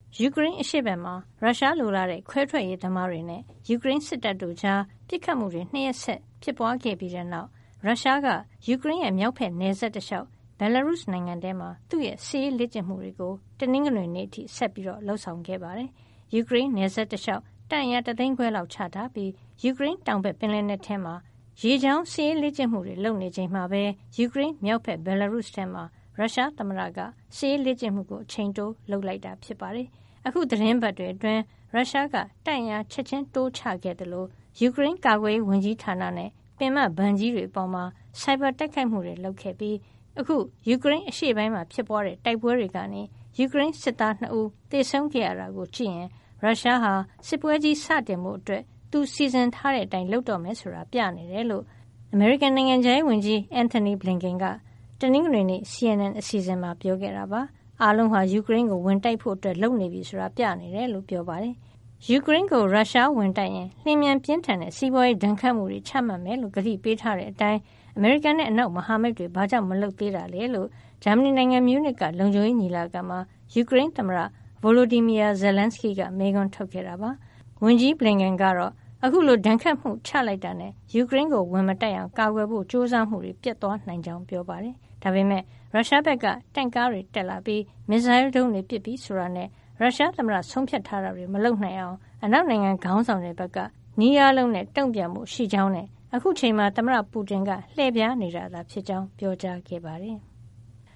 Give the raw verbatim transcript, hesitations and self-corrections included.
ယူကရိန်းအရှေ့ဘက်မှာရုရှားလိုလားတဲ့ခွဲထွက်ရေးသမားတွေနဲ့ယူကရိန်းစစ်တပ်တို့ကြားပစ်ခတ်မှုတွေနှစ်ရက်ဆက်ဖြစ်ပွားခဲ့ပြီးတဲ့နောက်ရုရှားကယူကရိန်းရဲ့မြောက်ဘက်နယ်စပ်တလျှောက်ဘယ်လာရုစ်နိုင်ငံထဲမှာသူ့ရဲ့စစ်ရေးလေ့ကျင့်မှုတွေကိုတနင်္ဂနွေနေ့အထိဆက်ပြီးလှုပ်ဆောင်ခဲ့ပါတယ်။ယူကရိန်းနယ်စပ်တလျှောက်တပ်အင်အားတသိန်းခွဲလောက်ချထားပြီးယူကရိန်းတောင်ဘက်ပင်လယ်နက်ထဲမှာရေကြောင်းစစ်ရေးလေ့ကျင့်မှုတွေလုပ်နေချိန်မှာပဲယူကရိန်းမြောက်ဘက်ဘယ်လာရုစ်ထဲမှာရုရှားသမ္မတကစစ်ရေးလေ့ကျင့်မှုကိုအချိန်တိုးလုပ်လိုက်တာဖြစ်ပါတယ်။အခုသတင်းပတ်တွေအတွင်းရုရှားကတပ်အင်အားချက်ချင်းတိုးချခဲ့တယ်လို့ယူကရိန်းကာကွယ်ရေးဝန်ကြီးဌာနနဲ့ပင်မဗန်ကြီးတွေအပေါ်မှာစိုက်ဘာတိုက်ခိုက်မှုတွေလုပ်ခဲ့ပြီးအခုယူကရိန်းအရှေ့ပိုင်းမှာဖြစ်ပွားတဲ့တိုက်ပွဲတွေကနေယူကရိန်းစစ်သားနှစ်ဦးသေဆုံးခဲ့ရတာကိုကြည့်ရင်ရုရှားဟာစစ်ပွဲကြီးစတင်မှုအတွက်သူစီစဉ်ထားတဲ့အတိုင်းလုပ်တော့မယ်ဆိုတာပြနေတယ်လို့အမေရိကန်နိုင်ငံခြားရေးဝန်ကြီးအန်ထိုနီဘလင်ကန်ကတနင်္ဂနွေနေ့ စီ အန် အန် အစီအစဉ်မှာပြောခဲ့တာပါ။အားလုံးဟာယူကရိန်းကိုဝင်တိုက်ဖို့အတွက်လုပ်နေပြီဆိုတာပြနေတယ်လို့ပြောပါတယ်။ယူကရိန်းကိုရုရှားဝင်တိုက်ရင်လျင်မြန်ပြင်းထန်တဲ့စီးပွားရေးဒဏ်ခတ်မှုတွေချမှတ်မယ်လို့ကတိပေးထားတဲ့အတိုင်းအမေရိကန်နဲ့အနောက်မဟာမိတ်တွေဘာကြောင့်မလုပ်သေးတာလဲလို့ဂျာမနီနိုင်ငံမြူးနစ်ကလုံခြုံရေးညီလာခံမှာယူကရိန်းသမ္မတဗိုလိုဒီမီယာဇယ်လန်စကီကမေးခွန်းထုတ်ခဲ့တာပါ။ဝန်ကြီးဘလင်ကန်ကတော့အခုလိုဒဏ်ခတ်မှုချလိုက်တာနဲ့ယူကရိန်းကိုဝင်မတိုက်အောင်ကာကွယ်ဖို့ကြိုးစားမှုတွေပြတ်သွားနိုင်ကြောင်းပြောပါတယ်။ဒါပေမဲ့ရုရှားဘက်ကတင့်ကားတွေတက်လာပြီးမစ်ဇိုင်းဒုံးတွေပစ်ပြီးဆိုတာနဲ့ရုရှားသမ္မတဆုံးဖြတ်ထားတာတွေမလုပ်နိုင်အောင်အနောက်နိုင်ငံခေါင်းဆောင်တွေဘက်ကနီးအားလုံးနဲ့တုံ့ပြန်မှုရှိကြောင်းနဲ့အခုချိန်မှာသမ္မတပူတင်ကလှည့်ပြားနေတာသာဖြစ်ကြောင်းပြောကြားခဲ့ပါတယ်။